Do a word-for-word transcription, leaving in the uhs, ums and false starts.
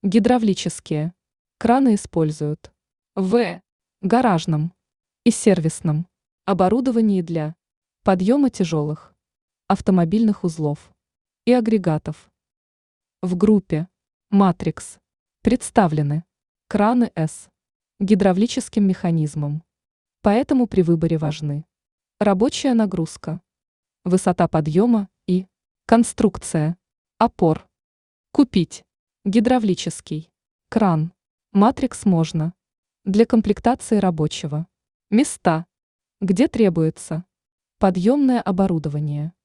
Гидравлические. Краны используют в гаражном и сервисном оборудовании для подъема тяжелых автомобильных узлов и агрегатов. В группе «Матрикс» представлены краны С гидравлическим механизмом, поэтому при выборе важны рабочая нагрузка, высота подъема и конструкция опор. Купить гидравлический кран «Матрикс» можно для комплектации рабочего места, где требуется подъемное оборудование.